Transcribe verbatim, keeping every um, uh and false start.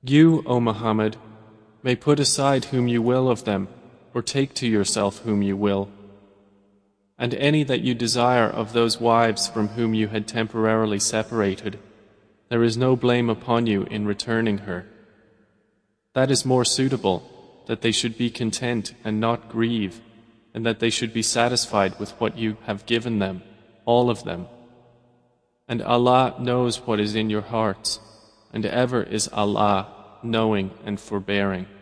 You, O Muhammad, may put aside whom you will of them, or take to yourself whom you will. And any that you desire of those wives from whom you had temporarily separated, there is no blame upon you in returning her. That is more suitable, that they should be content and not grieve, and that they should be satisfied with what you have given them, all of them. And Allah knows what is in your hearts, and ever is Allah knowing and forbearing.